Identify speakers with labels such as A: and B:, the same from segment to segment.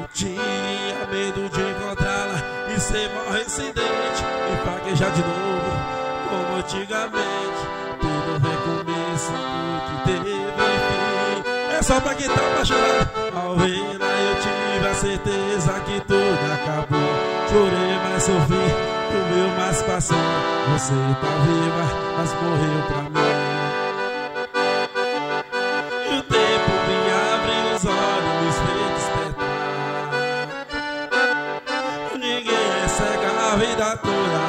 A: Tinha medo de encontrá-la e ser mal residente e fraquejar de novo, como antigamente, pelo recomeço do que teve fim. É só pra quem tá apaixonado. Ao vê-la eu tive a certeza que tudo acabou. Chorei, mas sofri, doeu, mas passou. Você tá viva, mas morreu pra mim. E o tempo me abre os olhos, me fez despertar. Ninguém é cega a vida toda,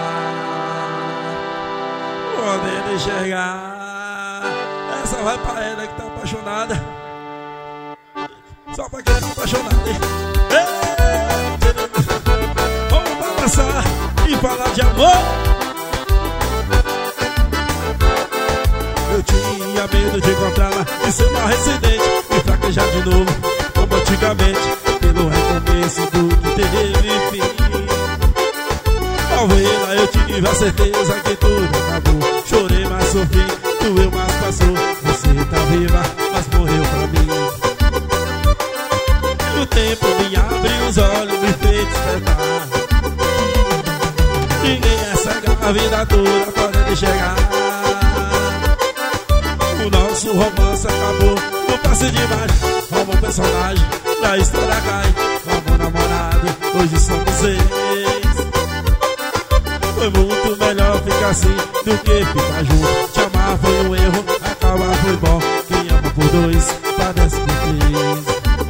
A: podendo enxergar. Essa vai pra ela que tá apaixonada. Só pra quem tá apaixonado, hein? Vamos balançar e falar de amor. Eu tinha medo de encontrá-la e ser mal residente e fraquejar de novo, como antigamente, pelo recomeço do que teve fim. Ao vê-la eu tive a certeza que tudo acabou. Chorei, mas sofri, doeu, mas passou. Você tá viva, mas morreu pra mim. O tempo me abre os olhos, me fez despertar. Ninguém é cega a vida toda, pode enxergar. O nosso romance acabou, não passe demais. Como um personagem da história cai. Como namorado, hoje somos ex. Foi muito melhor ficar assim do que ficar junto. Te amar foi um erro, acabar foi bom. Quem ama por dois, padece por três.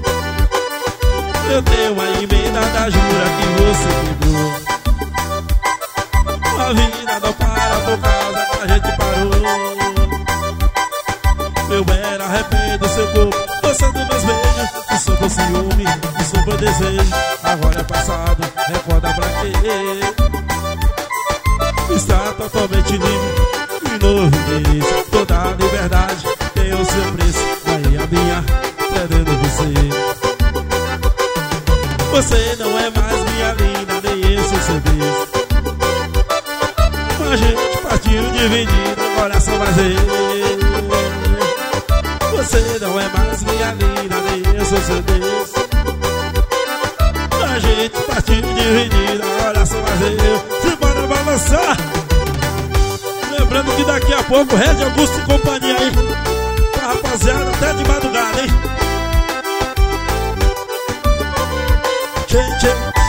A: Eu tenho a emenda da jura que você quebrou. A vida não para por causa que a gente parou. Eu era refém do seu corpo, você dos meus beijos. Isso foi ciúme, isso foi desejo. Agora é passado, recorda pra quê? Está totalmente livre e novo endereço. Toda a liberdade tem o seu preço. Aí a minha, perdendo você. Você não é mais minha linda, nem eu sou seu Deus. A gente partiu dividido, agora só mais eu. Você não é mais minha linda, nem eu sou seu Deus. A gente partiu dividido, agora só mais eu. Simbora balançar. Lembrando que daqui a pouco Red Augusto e companhia aí, pra rapaziada até de madrugada, hein? Tchê, tchê.